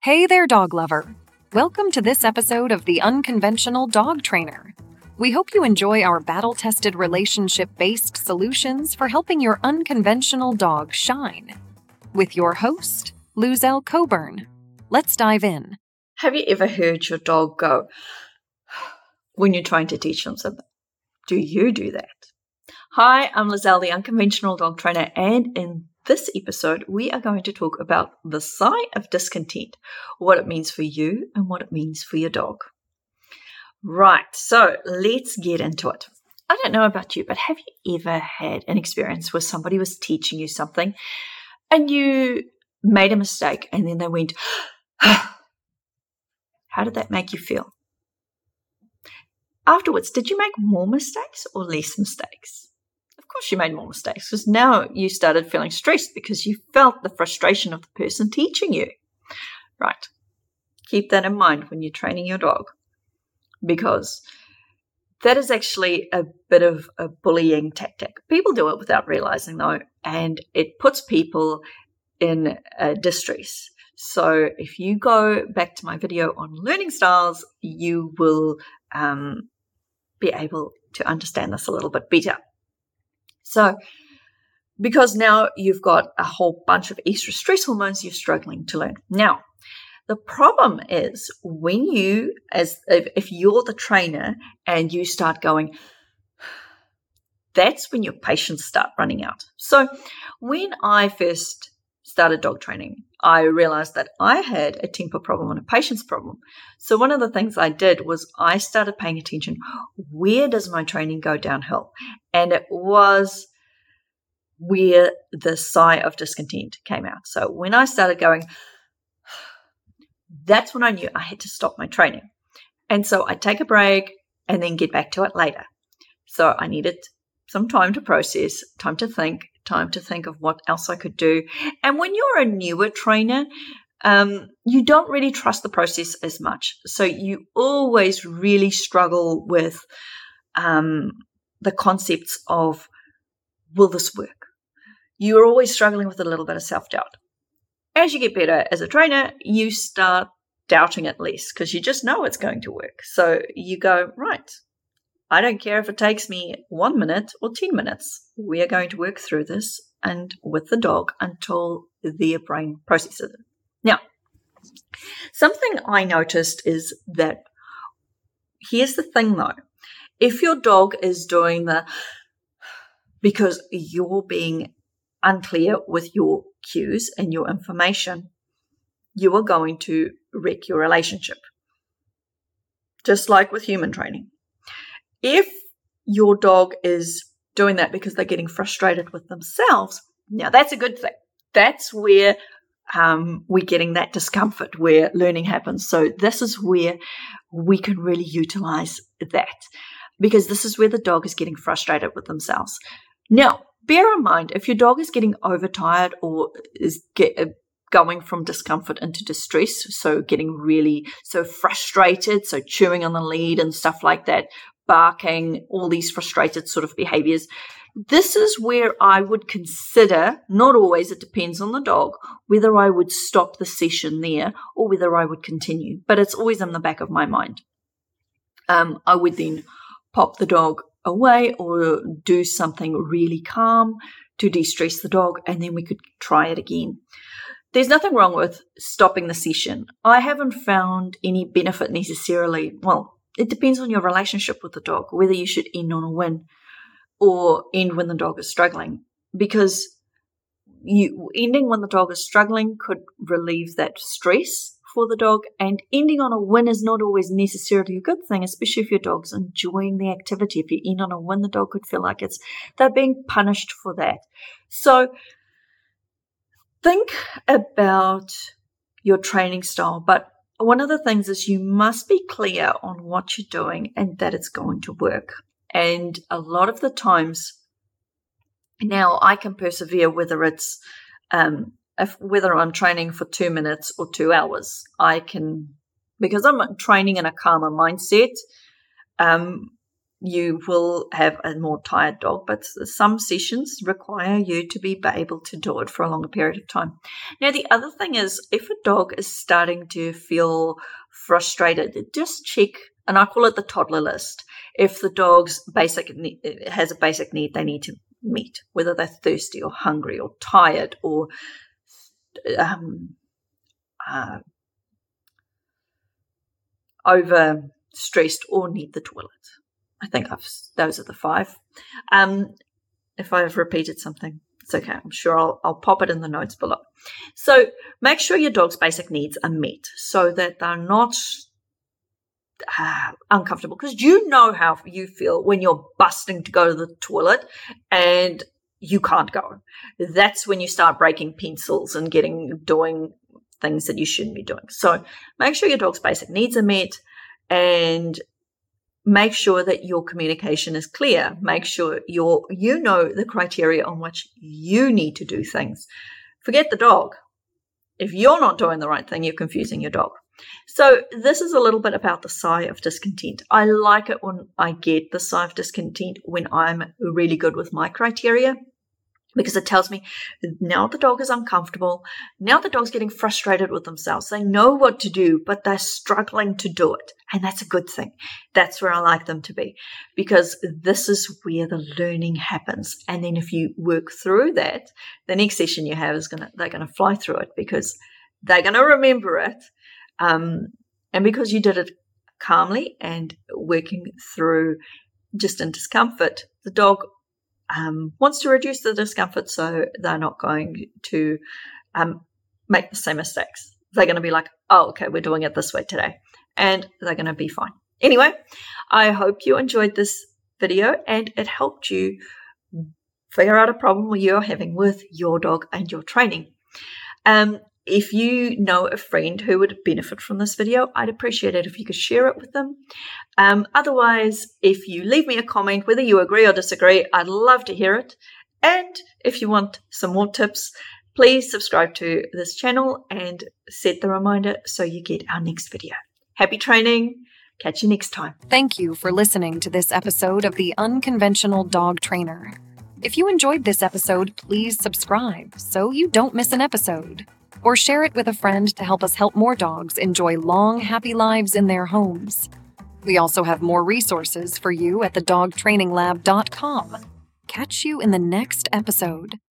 Hey there, dog lover. Welcome to this episode of The Unconventional Dog Trainer. We hope you enjoy our battle-tested relationship-based solutions for helping your unconventional dog shine. With your host, Luzelle Coburn. Let's dive in. Have you ever heard your dog go when you're trying to teach them something? Do you do that? Hi, I'm Luzelle, the Unconventional Dog Trainer, and in this episode, we are going to talk about the sigh of discontent, what it means for you and what it means for your dog. Right, so let's get into it. I don't know about you, but have you ever had an experience where somebody was teaching you something and you made a mistake and then they went, how did that make you feel? Afterwards, did you make more mistakes or less mistakes? Of course you made more mistakes because now you started feeling stressed because you felt the frustration of the person teaching you. Right. Keep that in mind when you're training your dog because that is actually a bit of a bullying tactic. People do it without realizing though, and it puts people in distress. So if you go back to my video on learning styles, you will be able to understand this a little bit better. So, because now you've got a whole bunch of extra stress hormones you're struggling to learn. Now, the problem is when you, if you're the trainer and you start going, that's when your patience start running out. So, when I first started dog training, I realized that I had a temper problem and a patience problem. So one of the things I did was I started paying attention, where does my training go downhill? And it was where the sigh of discontent came out. So when I started going, that's when I knew I had to stop my training. And so I'd take a break and then get back to it later. So I needed some time to process, time to think of what else I could do. And when you're a newer trainer, you don't really trust the process as much. So you always really struggle with the concepts of, will this work? You're always struggling with a little bit of self-doubt. As you get better as a trainer, you start doubting it less because you just know it's going to work. So you go, right, I don't care if it takes me 1 minute or 10 minutes. We are going to work through this and with the dog until their brain processes it. Now, something I noticed is that here's the thing though. If your dog is doing because you're being unclear with your cues and your information, you are going to wreck your relationship. Just like with human training. If your dog is doing that because they're getting frustrated with themselves, now that's a good thing. That's where we're getting that discomfort where learning happens. So this is where we can really utilize that because this is where the dog is getting frustrated with themselves. Now, bear in mind, if your dog is getting overtired or is going from discomfort into distress, so getting really so frustrated, so chewing on the lead and stuff like that, barking, all these frustrated sort of behaviors. This is where I would consider, not always, it depends on the dog, whether I would stop the session there or whether I would continue. But it's always in the back of my mind. I would then pop the dog away or do something really calm to de-stress the dog, and then we could try it again. There's nothing wrong with stopping the session. I haven't found any benefit necessarily. Well, it depends on your relationship with the dog, whether you should end on a win or end when the dog is struggling, because ending when the dog is struggling could relieve that stress for the dog, and ending on a win is not always necessarily a good thing, especially if your dog's enjoying the activity. If you end on a win, the dog could feel like they're being punished for that. So think about your training style, but one of the things is you must be clear on what you're doing and that it's going to work. And a lot of the times now I can persevere whether it's whether I'm training for 2 minutes or 2 hours. I can, because I'm training in a calmer mindset, you will have a more tired dog, but some sessions require you to be able to do it for a longer period of time. Now, the other thing is, if a dog is starting to feel frustrated, just check, and I call it the toddler list. If the dog's has a basic need they need to meet, whether they're thirsty or hungry or tired or over-stressed or need the toilet. I think those are the 5. If I've repeated something, it's okay. I'm sure I'll pop it in the notes below. So make sure your dog's basic needs are met so that they're not uncomfortable, because you know how you feel when you're busting to go to the toilet and you can't go. That's when you start breaking pencils and doing things that you shouldn't be doing. So make sure your dog's basic needs are met, and make sure that your communication is clear. Make sure you know the criteria on which you need to do things. Forget the dog. If you're not doing the right thing, you're confusing your dog. So this is a little bit about the sigh of discontent. I like it when I get the sigh of discontent when I'm really good with my criteria, because it tells me now the dog is uncomfortable. Now the dog's getting frustrated with themselves. They know what to do, but they're struggling to do it. And that's a good thing. That's where I like them to be, because this is where the learning happens. And then if you work through that, the next session you have they're going to fly through it, because they're going to remember it. And because you did it calmly and working through just in discomfort, the dog wants to reduce the discomfort, so they're not going to make the same mistakes. They're going to be like, oh, okay, we're doing it this way today, and they're going to be fine. Anyway, I hope you enjoyed this video and it helped you figure out a problem you're having with your dog and your training. If you know a friend who would benefit from this video, I'd appreciate it if you could share it with them. Otherwise, if you leave me a comment, whether you agree or disagree, I'd love to hear it. And if you want some more tips, please subscribe to this channel and set the reminder so you get our next video. Happy training. Catch you next time. Thank you for listening to this episode of The Unconventional Dog Trainer. If you enjoyed this episode, please subscribe so you don't miss an episode. Or share it with a friend to help us help more dogs enjoy long, happy lives in their homes. We also have more resources for you at thedogtraininglab.com. Catch you in the next episode.